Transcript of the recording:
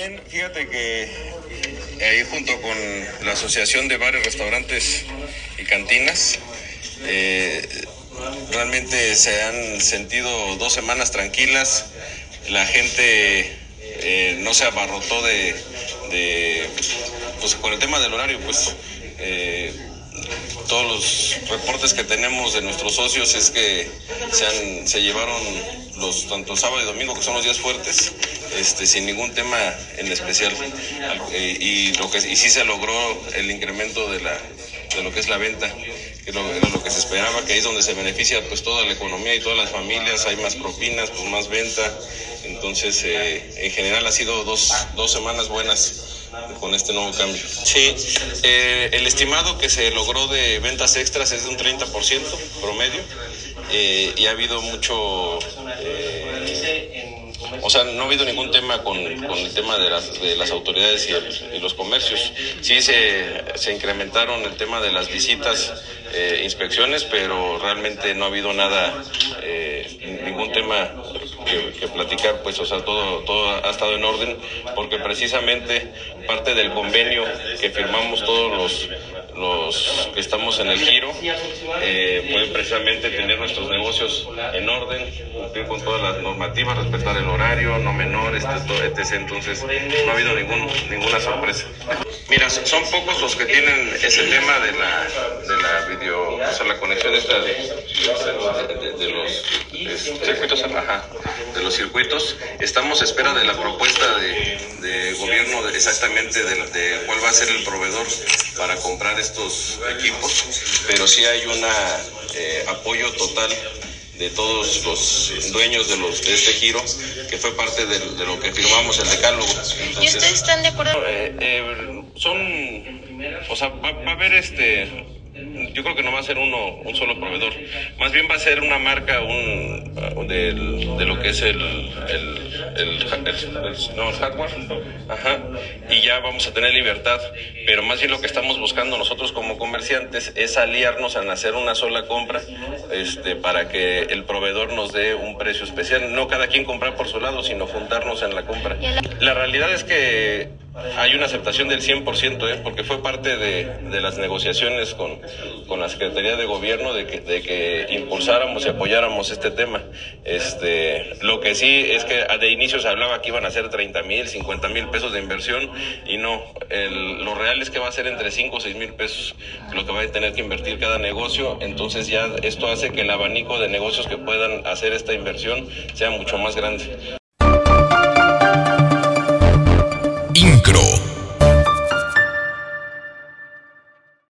Bien, fíjate que ahí junto con la Asociación de Bares, Restaurantes y Cantinas, eh, realmente se han sentido 2 semanas tranquilas. La gente no se abarrotó pues con el tema del horario, pues todos los reportes que tenemos de nuestros socios es que se llevaron tanto sábado y domingo, que son los días fuertes, sin ningún tema en especial, y sí se logró el incremento de lo que es la venta, que era lo que se esperaba, que ahí es donde se beneficia pues toda la economía y todas las familias. Hay más propinas, pues más venta. Entonces en general ha sido dos semanas buenas con este nuevo cambio. Sí, el estimado que se logró de ventas extras es de un 30% promedio, y ha habido mucho, o sea, no ha habido ningún tema con el tema de las autoridades y los comercios. Sí se incrementaron el tema de las visitas, inspecciones, pero realmente no ha habido nada, ningún tema que platicar, pues, o sea, todo ha estado en orden, porque precisamente parte del convenio que firmamos todos los que estamos en el giro, pueden precisamente tener nuestros negocios en orden, cumplir con todas las normativas, respetar el horario, no menores, etc. Entonces no ha habido ninguna sorpresa. Mira, son pocos los que tienen ese tema de la video, o sea, la conexión esta de los circuitos, de los circuitos. Estamos a espera de la propuesta de gobierno, exactamente de cuál va a ser el proveedor para comprar estos equipos, pero sí hay un apoyo total de todos los dueños de este giro, que fue parte de lo que firmamos el decálogo. Entonces, ¿y ustedes están de acuerdo? O sea, va a haber yo creo que no va a ser un solo proveedor, más bien va a ser una marca de lo que es el hardware, y ya vamos a tener libertad, pero más bien lo que estamos buscando nosotros como comerciantes es aliarnos en hacer una sola compra, para que el proveedor nos dé un precio especial, no cada quien comprar por su lado, sino juntarnos en la compra. La realidad es que hay una aceptación del 100%, porque fue parte de las negociaciones con la Secretaría de Gobierno de que impulsáramos y apoyáramos este tema. Lo que sí es que de inicio se hablaba que iban a ser 30,000, 50,000 pesos de inversión, y no, lo real es que va a ser entre 5 o 6 mil pesos lo que va a tener que invertir cada negocio. Entonces ya esto hace que el abanico de negocios que puedan hacer esta inversión sea mucho más grande.